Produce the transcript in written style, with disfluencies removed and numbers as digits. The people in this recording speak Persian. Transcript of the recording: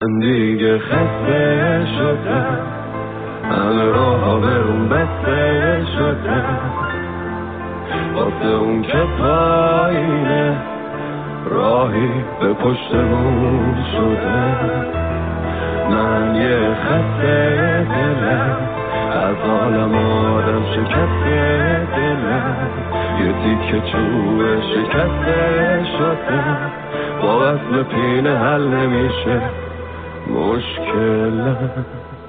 من دیگه خسته شدم، همه راه ها به اون بسته شده، واسه اون که پایینه راهی به پشتمون شده. من یه خسته دلم، از حالم آدم شکسته دلم، یه تیکه چوب شکسته شده، با وصل پینه حل نمیشه مشکلم.